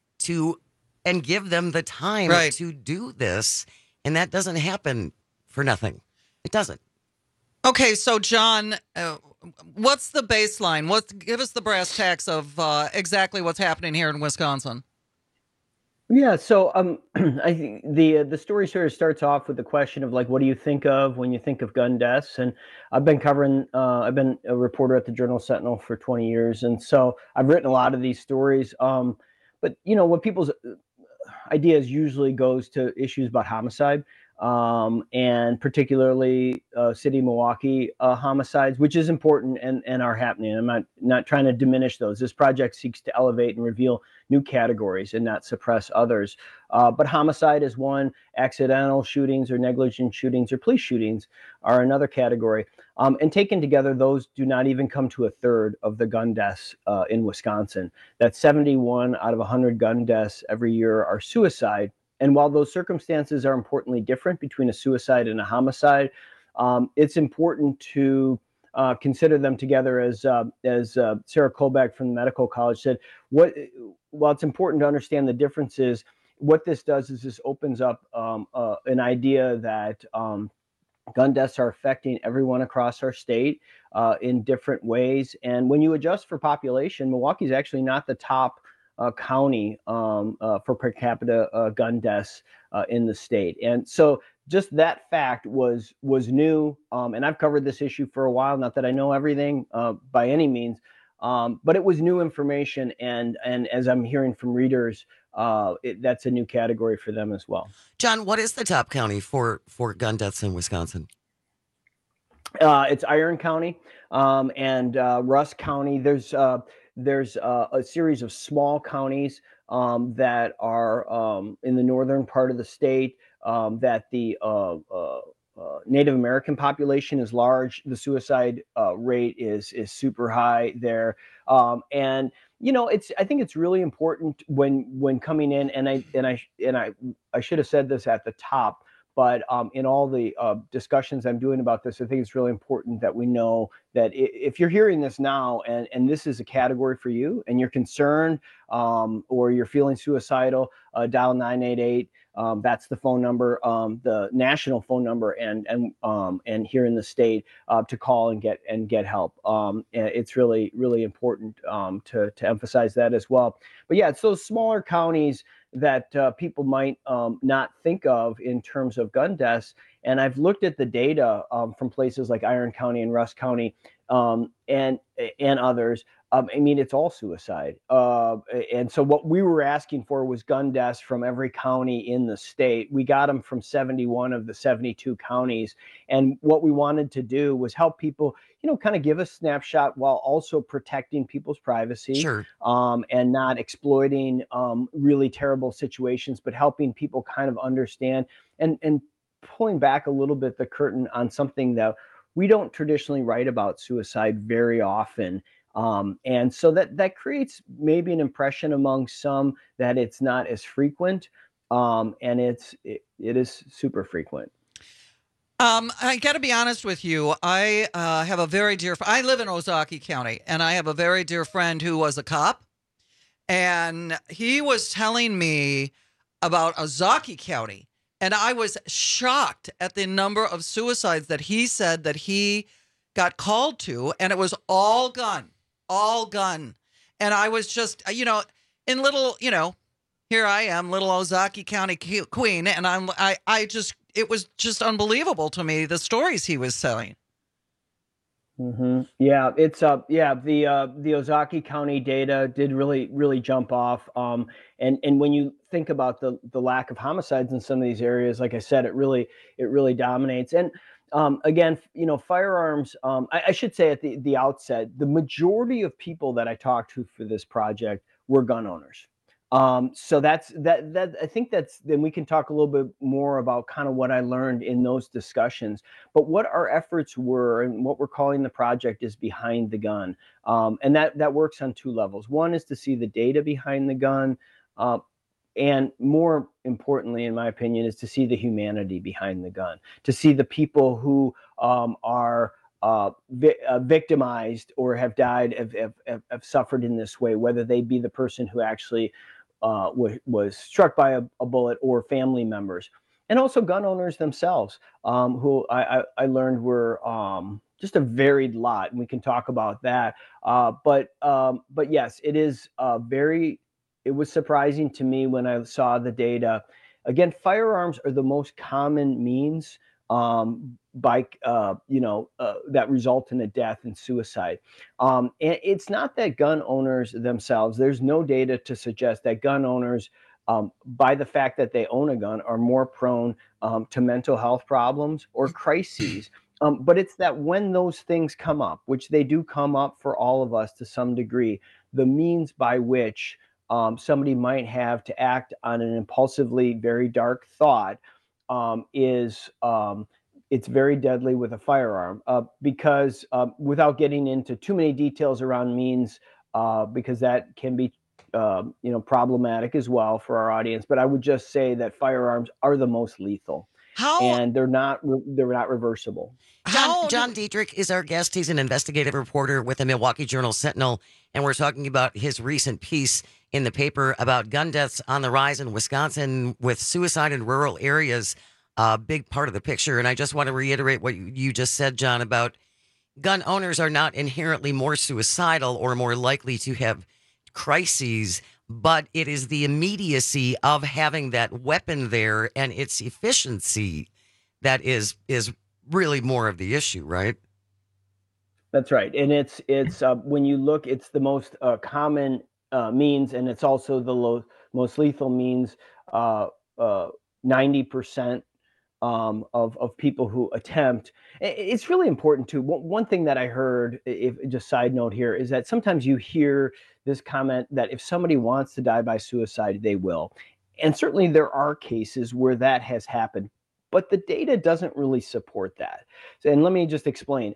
and give them the time to do this. And that doesn't happen for nothing. It doesn't. Okay, so John, what's the baseline? Give us the brass tacks of exactly what's happening here in Wisconsin. Yeah, so I think the story sort of starts off with the question of, like, what do you think of when you think of gun deaths? And I've been a reporter at the Journal-Sentinel for 20 years, and so I've written a lot of these stories. But what people's ideas usually goes to issues about homicide, and particularly city of Milwaukee homicides, which is important and are happening. I'm not trying to diminish those. This project seeks to elevate and reveal new categories and not suppress others. But homicide is one. Accidental shootings or negligent shootings or police shootings are another category. And taken together, those do not even come to a third of the gun deaths in Wisconsin. That's 71 out of 100 gun deaths every year are suicide. And while those circumstances are importantly different between a suicide and a homicide, it's important to consider them together, as Sarah Kolbeck from the Medical College said. While it's important to understand the differences, what this does is this opens up an idea that gun deaths are affecting everyone across our state in different ways. And when you adjust for population, Milwaukee is actually not the top county for per capita gun deaths in the state. And so just that fact was new. And I've covered this issue for a while, not that I know everything by any means, but it was new information. And as I'm hearing from readers, that's a new category for them as well. John, what is the top county for gun deaths in Wisconsin? It's Iron County and Rusk County. There's a series of small counties that are in the northern part of the state that the Native American population is large. The suicide rate is super high there, and I think it's really important when coming in. And I should have said this at the top. But in all the discussions I'm doing about this, I think it's really important that we know that if you're hearing this now and this is a category for you and you're concerned or you're feeling suicidal, dial 988. That's the phone number, the national phone number, and here in the state to call and get help. It's really, really important to emphasize that as well. But yeah, it's those smaller counties that people might not think of in terms of gun deaths. And I've looked at the data from places like Iron County and Rusk County and others. I mean, it's all suicide. And so what we were asking for was gun deaths from every county in the state. We got them from 71 of the 72 counties. And what we wanted to do was help people, kind of give a snapshot while also protecting people's privacy. Sure. And not exploiting really terrible situations, but helping people kind of understand and pulling back a little bit the curtain on something that we don't traditionally write about suicide very often. And so that creates maybe an impression among some that it's not as frequent, and it is super frequent. I got to be honest with you. I have a very dear. I live in Ozaukee County, and I have a very dear friend who was a cop, and he was telling me about Ozaukee County, and I was shocked at the number of suicides that he said that he got called to, and it was all gun. And I was just, in little, here I am, little Ozaukee County queen. And it was just unbelievable to me, the stories he was telling. Mm-hmm. Yeah, it's the Ozaukee County data did really jump off. And when you think about the lack of homicides in some of these areas, like I said, it really dominates. And again, firearms, I should say at the outset, the majority of people that I talked to for this project were gun owners. So that's I think then we can talk a little bit more about kind of what I learned in those discussions. But what our efforts were and what we're calling the project is Behind the Gun. And that works on two levels. One is to see the data behind the gun. And more importantly, in my opinion, is to see the humanity behind the gun, to see the people who are victimized or have died, have suffered in this way, whether they be the person who actually was struck by a bullet or family members. And also gun owners themselves, who I learned were just a varied lot, and we can talk about that. But yes, it was surprising to me when I saw the data. Again, firearms are the most common means that result in a death and suicide. And it's not that gun owners themselves, there's no data to suggest that gun owners, by the fact that they own a gun, are more prone to mental health problems or crises. But it's that when those things come up, which they do come up for all of us to some degree, the means by which somebody might have to act on an impulsively very dark thought it's very deadly with a firearm, because without getting into too many details around means, because that can be problematic as well for our audience. But I would just say that firearms are the most lethal. And they're not reversible. John Dietrich is our guest. He's an investigative reporter with the Milwaukee Journal-Sentinel, and we're talking about his recent piece in the paper about gun deaths on the rise in Wisconsin, with suicide in rural areas a big part of the picture. And I just want to reiterate what you just said, John, about gun owners are not inherently more suicidal or more likely to have crises, but it is the immediacy of having that weapon there and its efficiency that is really more of the issue, right? That's right. And it's when you look, it's the most common means, and it's also the most lethal means. 90% of people who attempt. It's really important too. One thing that I heard, just side note here, is that sometimes you hear this comment that if somebody wants to die by suicide, they will. And certainly there are cases where that has happened, but the data doesn't really support that. And let me just explain.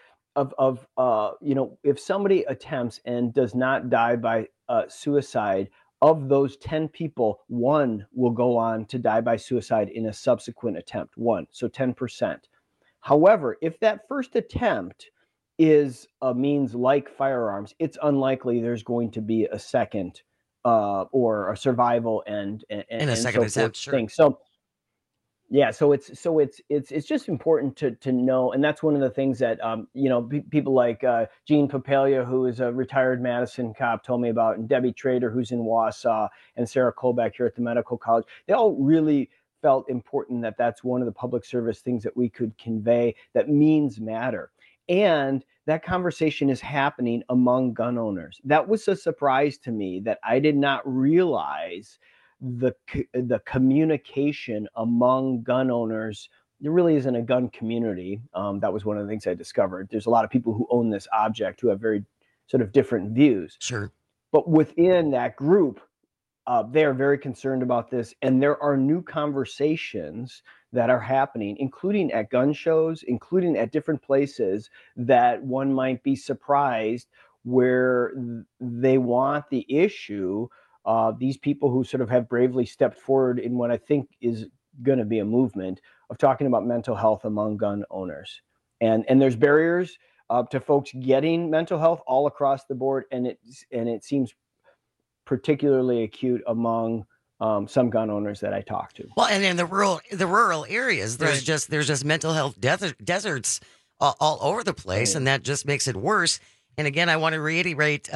If somebody attempts and does not die by suicide, of those 10 people, 1 will go on to die by suicide in a subsequent attempt. 1, so 10%. However, if that first attempt is a means like firearms, it's unlikely there's going to be a second or a survival and a second attempt, sure. Thing. So yeah, so it's just important to know, and that's one of the things that people like Gene Papalia, who is a retired Madison cop, told me about, and Debbie Trader, who's in Wausau, and Sarah Kolbeck here at the Medical College. They all really felt important that that's one of the public service things that we could convey, that means matter, and that conversation is happening among gun owners. That was a surprise to me, that I did not realize the communication among gun owners. There really isn't a gun community. That was one of the things I discovered. There's a lot of people who own this object who have very sort of different views. Sure. But within that group, they are very concerned about this. And there are new conversations that are happening, including at gun shows, including at different places, that one might be surprised, where they want the issue. These people who sort of have bravely stepped forward in what I think is going to be a movement of talking about mental health among gun owners. And there's barriers to folks getting mental health all across the board. And it seems particularly acute among some gun owners that I talk to. Well, and in the rural areas, there's just mental health deserts all over the place, and that just makes it worse. And again, I want to reiterate,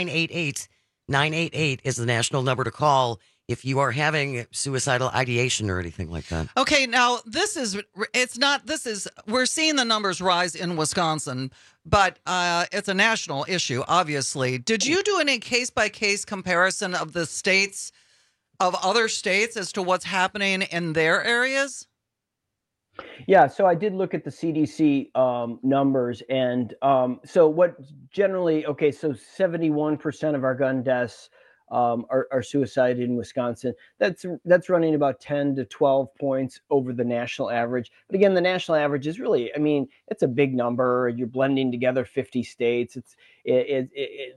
988 is the national number to call if you are having suicidal ideation or anything like that. Okay, now we're seeing the numbers rise in Wisconsin, but it's a national issue, obviously. Did you do any case-by-case comparison of the states, of other states, as to what's happening in their areas? Yeah, so I did look at the CDC numbers, and so what generally, so 71% of our gun deaths are suicide in Wisconsin. That's running about 10 to 12 points over the national average. But again, the national average is really, it's a big number. You're blending together 50 states. It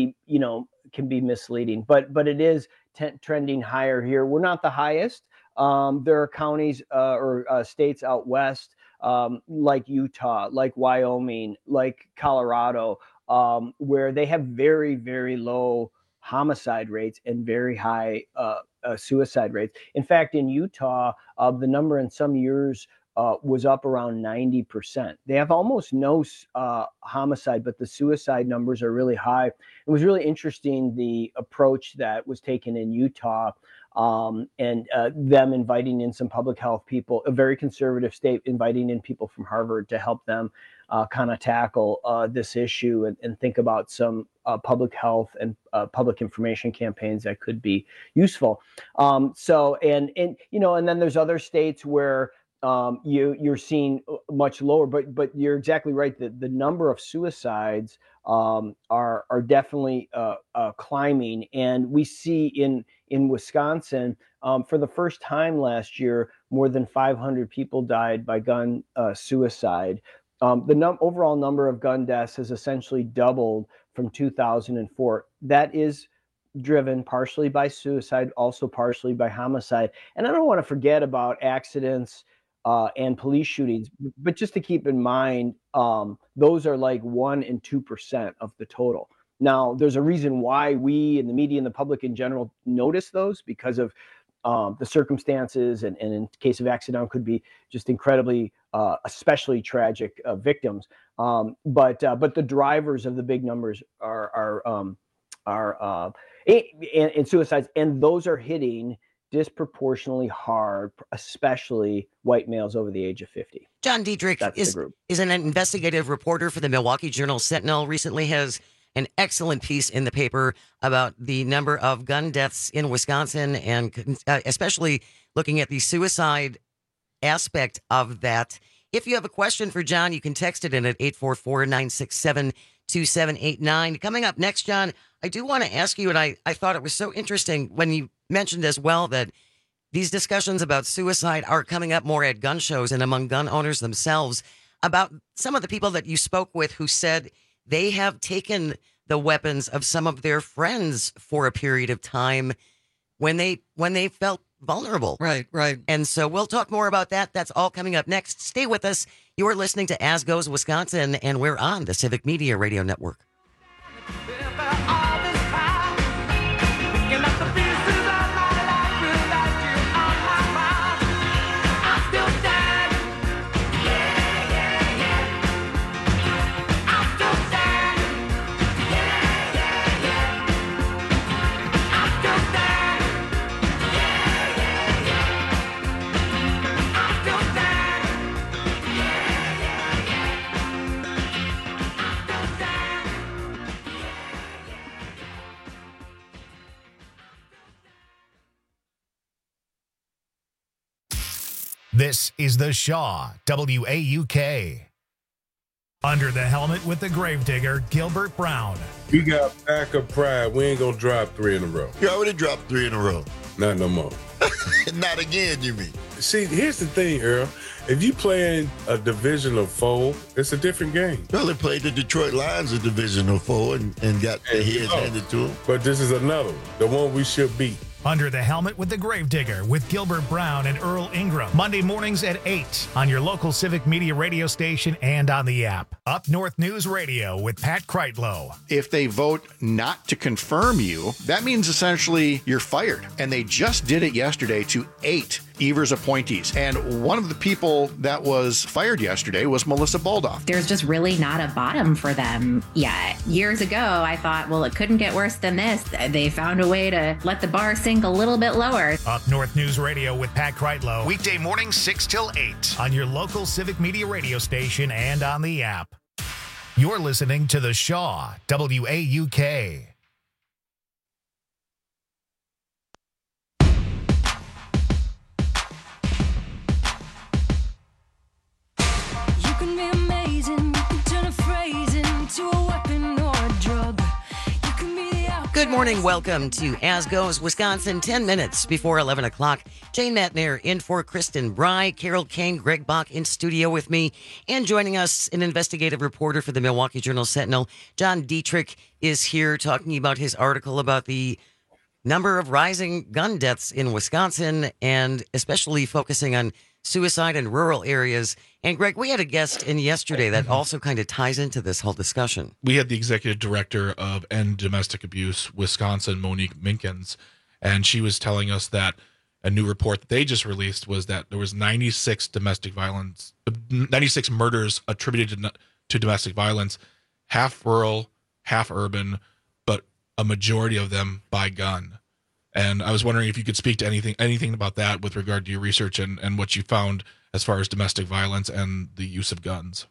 can be misleading, but it is trending higher here. We're not the highest. There are counties or states out west, like Utah, like Wyoming, like Colorado, where they have very, very low homicide rates and very high suicide rates. In fact, in Utah, the number in some years was up around 90%. They have almost no homicide, but the suicide numbers are really high. It was really interesting, the approach that was taken in Utah, and them inviting in some public health people, a very conservative state, inviting in people from Harvard to help them kind of tackle this issue and think about some public health and public information campaigns that could be useful. And then there's other states where you're seeing much lower, but you're exactly right that the number of suicides are definitely climbing, and we see in Wisconsin for the first time last year, more than 500 people died by gun suicide. The overall number of gun deaths has essentially doubled from 2004. That is driven partially by suicide, also partially by homicide. And I don't want to forget about accidents and police shootings, but just to keep in mind, those are like 1% and 2% of the total. Now, there's a reason why we in the media and the public in general notice those, because of the circumstances, and in case of accident could be just incredibly, especially tragic victims. But the drivers of the big numbers are in suicides, and those are hitting disproportionately hard, especially white males over the age of 50. John Dietrich is an investigative reporter for the Milwaukee Journal-Sentinel. Recently has an excellent piece in the paper about the number of gun deaths in Wisconsin, and especially looking at the suicide aspect of that. If you have a question for John, you can text it in at 844-967-2789. Coming up next, John, I do want to ask you, and I thought it was so interesting when you mentioned as well that these discussions about suicide are coming up more at gun shows and among gun owners themselves, about some of the people that you spoke with who said they have taken the weapons of some of their friends for a period of time when they felt vulnerable. Right. And so we'll talk more about that. That's all coming up next. Stay with us. You are listening to As Goes Wisconsin, and we're on the Civic Media Radio Network. This is the Shaw, WAUK. Under the helmet with the gravedigger, Gilbert Brown. We got backup pride. We ain't gonna drop 3 in a row. You already dropped 3 in a row. Not no more. Not again, you mean? See, here's the thing, Earl. If you playing a divisional foe, it's a different game. Well, they played the Detroit Lions a divisional foe and got their heads handed to them. But this is another one, the one we should beat. Under the helmet with the gravedigger with Gilbert Brown and Earl Ingram. Monday mornings at 8 on your local Civic Media radio station and on the app. Up North News Radio with Pat Kreitlow. If they vote not to confirm you, that means essentially you're fired. And they just did it yesterday to 8 Evers appointees. And one of the people that was fired yesterday was Melissa Baldoff. There's just really not a bottom for them yet. Years ago, I thought, well, it couldn't get worse than this. They found a way to let the bar sink a little bit lower. Up North News Radio with Pat Kreitlow. Weekday mornings 6 till 8 on your local Civic Media radio station and on the app. You're listening to the Shaw, WAUK. Good morning. Welcome to As Goes Wisconsin, 10 minutes before 11 o'clock. Jane Matner in for Kristen Bry, Carol Kane, Greg Bach in studio with me, and joining us, an investigative reporter for the Milwaukee Journal-Sentinel. John Dietrich is here talking about his article about the number of rising gun deaths in Wisconsin, and especially focusing on suicide in rural areas. And Greg, we had a guest in yesterday that also kind of ties into this whole discussion. We had the executive director of End Domestic Abuse Wisconsin, Monique Minkins, and she was telling us that a new report that they just released was that there was 96 murders attributed to domestic violence, half rural, half urban, but a majority of them by gun. And I was wondering if you could speak to anything about that with regard to your research and what you found as far as domestic violence and the use of guns.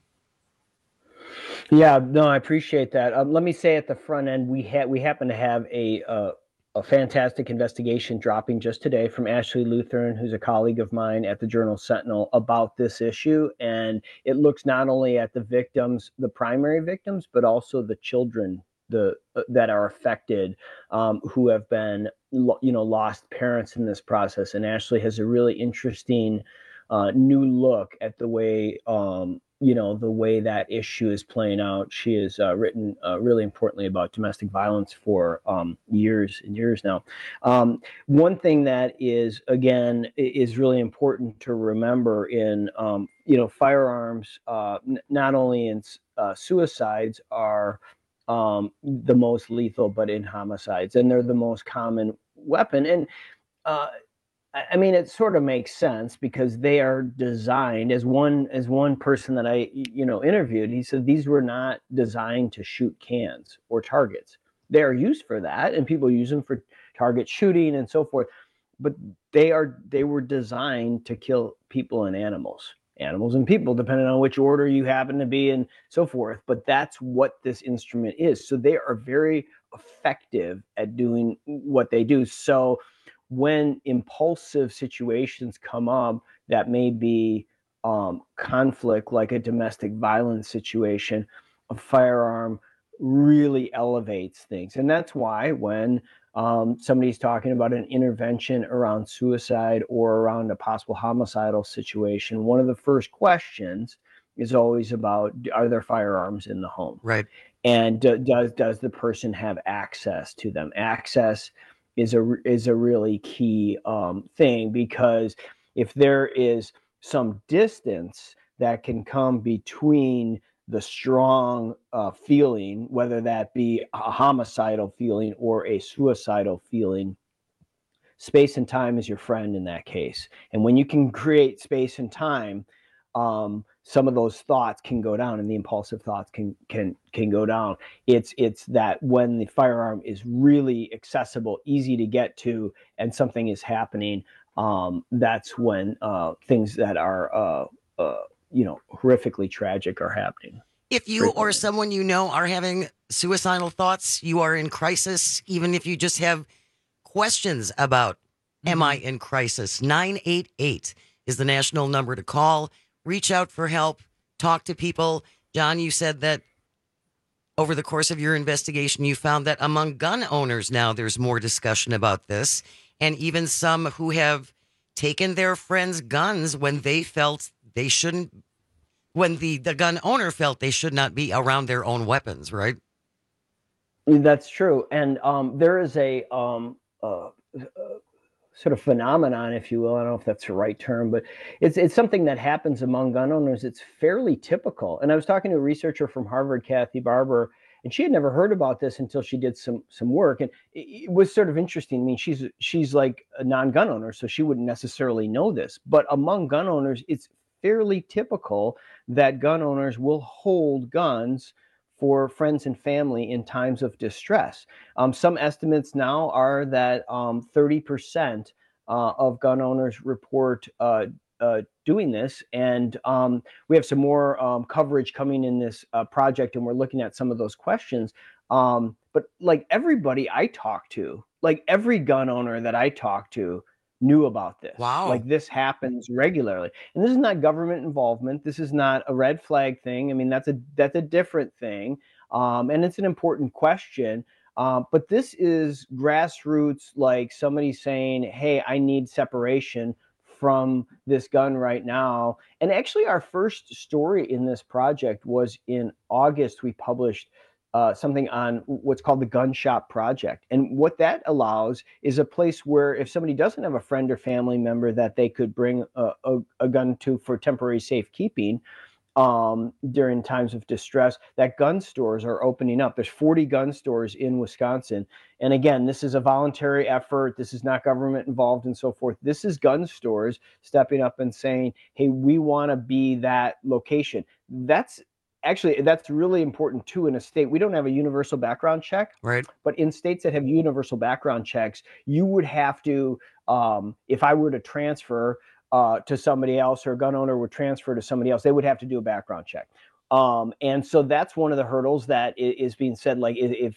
Yeah, no, I appreciate that. Let me say at the front end, we happen to have a fantastic investigation dropping just today from Ashley Lutheran, who's a colleague of mine at the Journal-Sentinel, about this issue. And it looks not only at the victims, the primary victims, but also the children that are affected, who have been, lost parents in this process. And Ashley has a really interesting new look at the way, the way that issue is playing out. She has written really importantly about domestic violence for years and years now. One thing that is really important to remember in, firearms, not only in suicides are the most lethal, but in homicides, and they're the most common weapon. And it sort of makes sense because they are designed, as one person that I interviewed, he said these were not designed to shoot cans or targets. They are used for that, and people use them for target shooting and so forth. But they were designed to kill people and animals and people, depending on which order you happen to be and so forth. But that's what this instrument is. So they are very effective at doing what they do. So when impulsive situations come up that may be conflict, like a domestic violence situation, a firearm really elevates things. And that's why when somebody's talking about an intervention around suicide or around a possible homicidal situation, one of the first questions is always about, are there firearms in the home? Right. And does the person have access to them? Access is a really key thing, because if there is some distance that can come between the strong feeling, whether that be a homicidal feeling or a suicidal feeling, space and time is your friend in that case. And when you can create space and time, some of those thoughts can go down, and the impulsive thoughts can go down. It's that when the firearm is really accessible, easy to get to, and something is happening, that's when things that are horrifically tragic are happening. If you or someone you know are having suicidal thoughts, you are in crisis, even if you just have questions about, am I in crisis? 988 is the national number to call. Reach out for help. Talk to people. John, you said that over the course of your investigation, you found that among gun owners now there's more discussion about this, and even some who have taken their friends' guns when they felt they shouldn't, when the gun owner felt they should not be around their own weapons, right? That's true. And there is a sort of phenomenon, if you will. I don't know if that's the right term, but it's something that happens among gun owners. It's fairly typical. And I was talking to a researcher from Harvard, Kathy Barber, and she had never heard about this until she did some work. And it was sort of interesting. I mean, she's like a non-gun owner, so she wouldn't necessarily know this. But among gun owners, it's fairly typical that gun owners will hold guns for friends and family in times of distress. Some estimates now are that 30% of gun owners report doing this. And we have some more coverage coming in this project, and we're looking at some of those questions. But like everybody I talk to, like every gun owner that I talk to knew about this. Wow. Like this happens regularly. And this is not government involvement. This is not a red flag thing. I mean, that's a different thing. And it's an important question. But this is grassroots, like somebody saying, hey, I need separation from this gun right now. And actually our first story in this project was in August. We published something on what's called the Gun Shop Project. And what that allows is a place where if somebody doesn't have a friend or family member that they could bring a gun to for temporary safekeeping during times of distress, that gun stores are opening up. There's 40 gun stores in Wisconsin. And again, this is a voluntary effort. This is not government involved and so forth. This is gun stores stepping up and saying, hey, we want to be that location. That's really important too. In a state, we don't have a universal background check, right? But in states that have universal background checks, you would have to, if I were to transfer to somebody else, or a gun owner would transfer to somebody else, they would have to do a background check. And so that's one of the hurdles that is being said. Like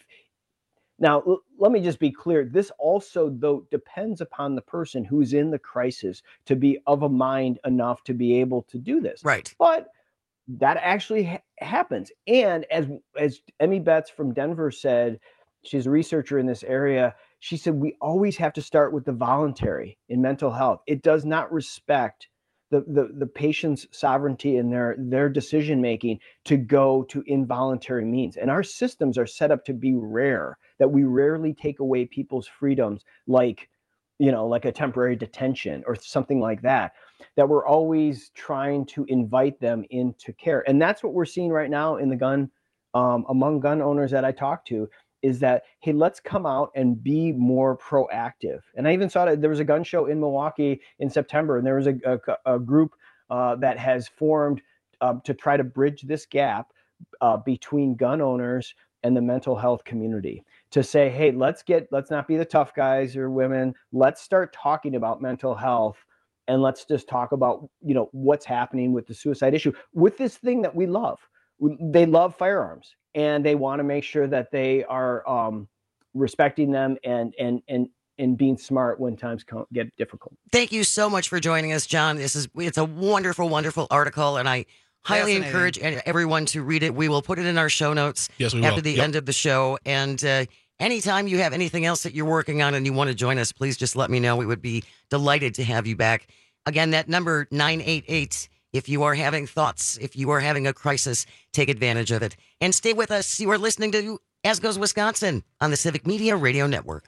now, let me just be clear. This also, though, depends upon the person who's in the crisis to be of a mind enough to be able to do this. Right. But that actually happens. And as Emmy Betts from Denver said, she's a researcher in this area. She said, we always have to start with the voluntary in mental health. It does not respect the patient's sovereignty and their decision-making to go to involuntary means. And our systems are set up to be rare, that we rarely take away people's freedoms, like a temporary detention or something like that we're always trying to invite them into care. And that's what we're seeing right now in the among gun owners that I talk to, is that, hey, let's come out and be more proactive. And I even saw that there was a gun show in Milwaukee in September, and there was a group that has formed to try to bridge this gap between gun owners and the mental health community, to say, hey, let's not be the tough guys or women. Let's start talking about mental health, and let's just talk about, what's happening with the suicide issue, with this thing that we love. They love firearms, and they want to make sure that they are respecting them and being smart when times get difficult. Thank you so much for joining us, John. It's a wonderful, wonderful article, and I highly encourage everyone to read it. We will put it in our show notes after the end of the show. And anytime you have anything else that you're working on and you want to join us, please just let me know. We would be delighted to have you back. Again, that number 988. If you are having thoughts, if you are having a crisis, take advantage of it. And stay with us. You are listening to As Goes Wisconsin on the Civic Media Radio Network.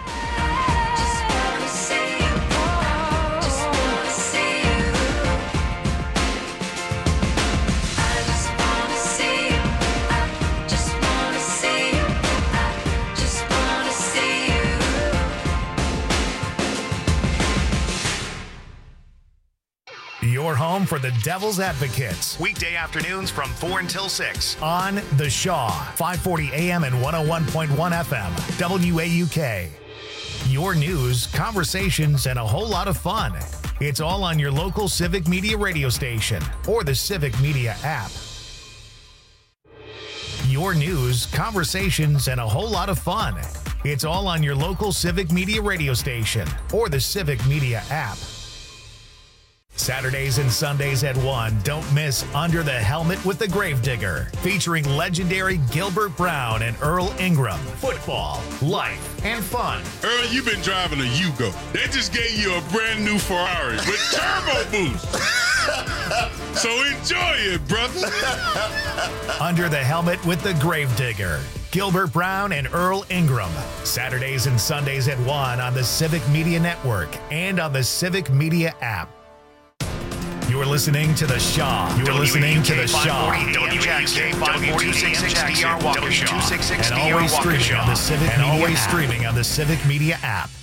Your home for the Devil's Advocates. Weekday afternoons from 4 until 6 on The Shaw, 540 AM and 101.1 FM, WAUK. Your news, conversations, and a whole lot of fun. It's all on your local Civic Media radio station or the Civic Media app. Your news, conversations, and a whole lot of fun. It's all on your local Civic Media radio station or the Civic Media app. Saturdays and Sundays at 1, don't miss Under the Helmet with the Gravedigger, featuring legendary Gilbert Brown and Earl Ingram. Football, life, and fun. Earl, you've been driving a Yugo. They just gave you a brand new Ferrari with turbo boost. So enjoy it, brother. Under the Helmet with the Gravedigger, Gilbert Brown and Earl Ingram. Saturdays and Sundays at 1 on the Civic Media Network and on the Civic Media app. You're listening to The Shaw. You're listening to The Shaw. WJK 546 DR Walker Show. And always streaming on the Civic Media app.